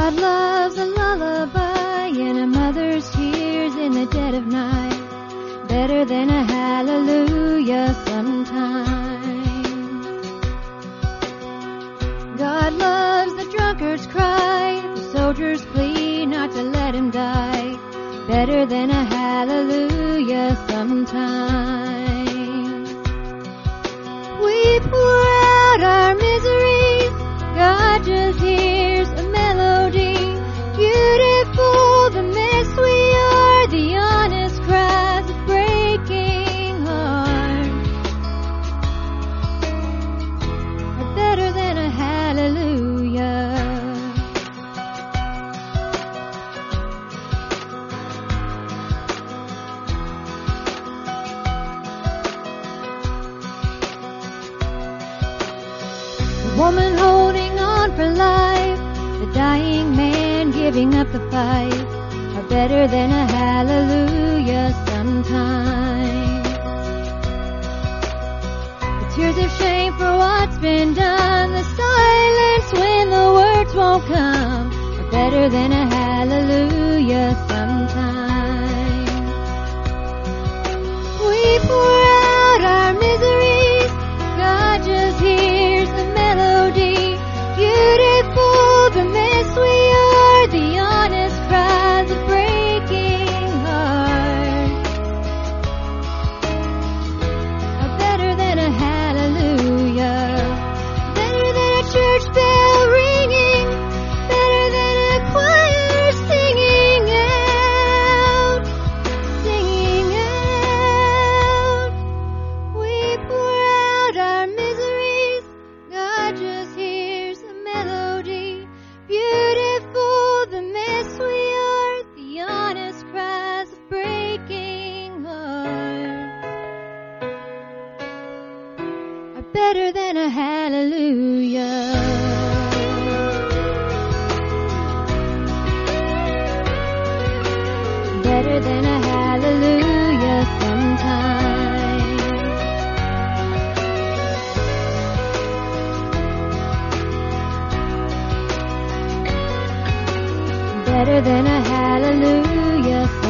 God loves a lullaby and a mother's tears in the dead of night better than a hallelujah sometimes. God loves the drunkard's cry, the soldier's plea not to let him die better than a hallelujah sometimes. We pour out our miseries, God just hears a melody. Beautiful the mess we are, the honest cries of breaking heart are better than a hallelujah. The woman holding on for life, the dying man giving up the fight are better than a hallelujah sometimes. The tears of shame for what's been done, the silence when the words won't come are better than a hallelujah sometimes. We pour out our miseries, God just hears the melody. Beautiful the mess we are, the honest cries of breaking heart are better than a hallelujah. Better than a church bell ringing, better than a choir singing out, singing out. We pour out our miseries, God just hears a melody. Beautiful the mess we are, the honest cries of breaking hearts are better than a hallelujah. Better than a hallelujah sometimes. Better than a hallelujah